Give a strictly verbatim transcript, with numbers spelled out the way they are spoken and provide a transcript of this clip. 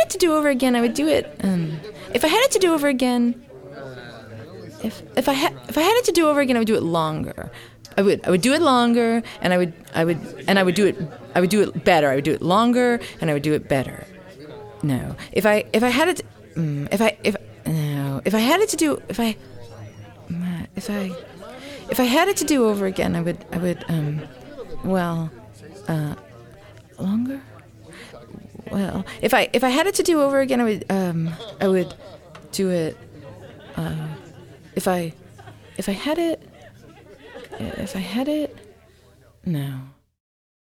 it to do over again, I would do it. Um, if I had it to do over again, if if I had if I had it to do over again, I would do it longer. I would I would do it longer, and I would I would and I would do it I would do it better. I would do it longer, and I would do it better. No, if I if I had it, mm, if I if no, if I had it to do if I if I if I had it to do over again, I would I would um well uh longer. Well, if I if I had it to do over again, I would um I would do it. Uh, if I if I had it if I had it no.